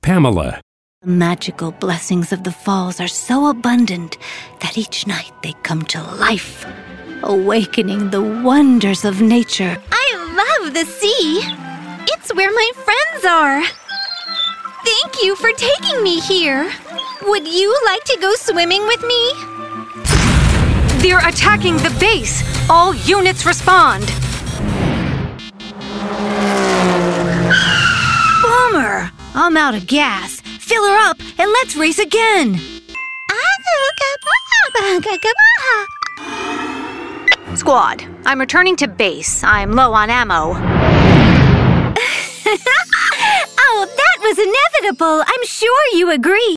Pamela. The magical blessings of the falls are so abundant that each night they come to life, awakening the wonders of nature. I love the sea. It's where my friends are. Thank you for taking me here. Would you like to go swimming with me? They're attacking the base. All units respond. Bummer! I'm out of gas. Fill her up and let's race again. Squad, I'm returning to base. I'm low on ammo. Oh, that was inevitable. I'm sure you agree.